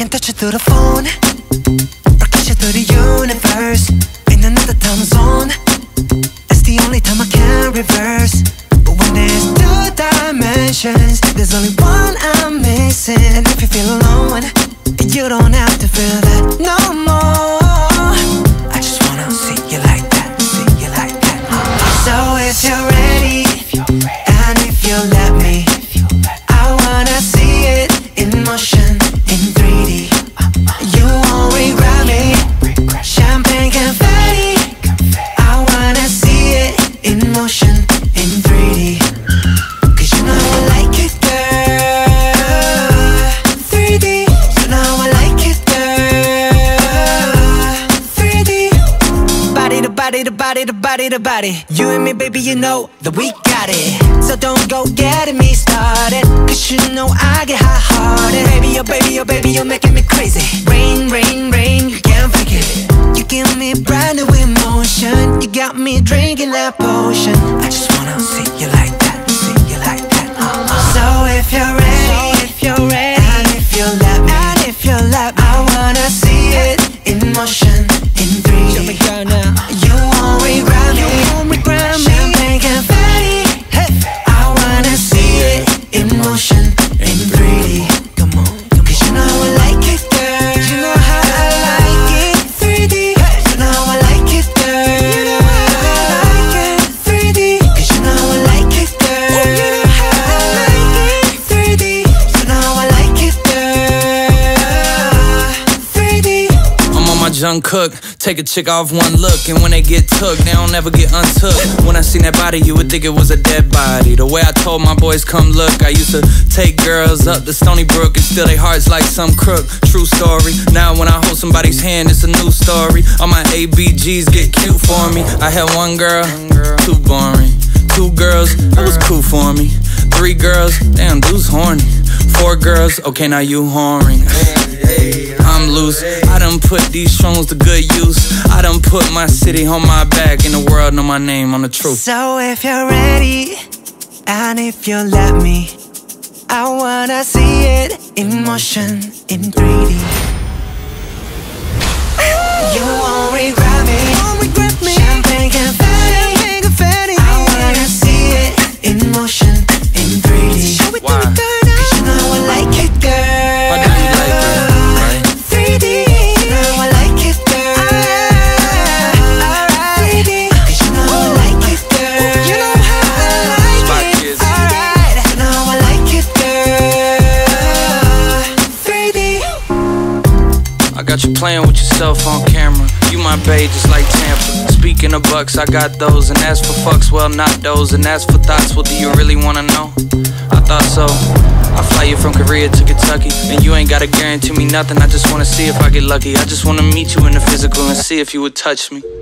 touch it through the phone or kiss it through the universe. In another time zone, it's the only time I can reverse. But when there's two dimensions, there's only one I'm missing. And if you feel alone, you don't have to feel that no more. I just wanna see you like that, see you like that. So if you're ready, and if you let me, I wanna see it in motion, in 3D. You won't regret me. Champagne confetti, I wanna see it in motion, in 3D. Cause you know I like it, girl. 3D, you know I like it, girl. 3D, body to body to body to body to body. You and me, baby, you know that we got it. So don't go getting me started, cause you know I get hot-hearted. Baby, oh baby, oh baby, you're making me crazy. Rain, rain, rain, you can't fake it. You give me brand new emotion. You got me drinking that potion. I just wanna see you like that, see you like that. So if you're ready, and if you let me, I wanna see it in motion, in 3D. Show me, girl, now. You won't regret me. Champagne confetti, hey. I wanna see it in motion, in 3D. Come on, cause you know I like it, girl. You know how I like it, 3D. You know I like it, girl. You know how I like it, 3D. Cause you know I like it, girl. You know how I like it, 3D. You know I like it, girl. 3D. I'm on my Jung Cook. Take a chick off one look, and when they get took, they don't ever get untook. When I seen that body, you would think it was a dead body. The way I told my boys, come look, I used to take girls up to Stony Brook and steal their hearts like some crook. True story. Now when I hold somebody's hand, it's a new story. All my ABGs get cute for me. I had one girl, too boring. 2 girls, that was cool for me. 3 girls, damn, dude's horny. 4 girls, okay, now you whoring. I'm loose. I done put these songs to good use. I done put my city on my back, and the world know my name on the truth. So if you're ready, and if you let me, I wanna see it in motion, in 3D. You won't regret me. Champagne confetti, I wanna see it in motion, in 3D. Why? Cause you know I like it, girl. Why do you like it? 3D, you know I like it, girl. 3D, cause you know I like it, girl. You know how I like it. Alright, you know I like it, girl. 3D. I got you playing with yourself on camera. You my bae just like Tampa. Speaking of bucks, I got those. And as for fucks, well, not those. And as for thoughts, well, do you really wanna know? I thought so. I fly you from Korea to Kentucky, and you ain't gotta guarantee me nothing. I just wanna see if I get lucky. I just wanna meet you in the physical and see if you would touch me.